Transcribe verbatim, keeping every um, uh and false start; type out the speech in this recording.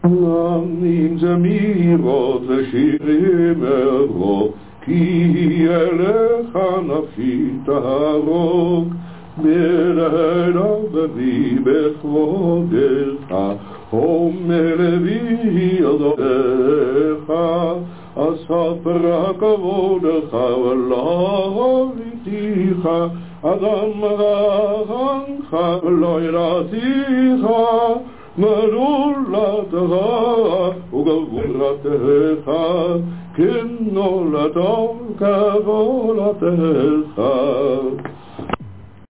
עמים זמירות ושירים ארוך, כי אליך נפשי תערוך. בלילה בבי בכבודך, הומר לבי ידך. אספר כבודך ולא ראיתיך, אדם רחמך ולא יראתיך. גדולתך וגבורתך, כנולדו כגדולתך.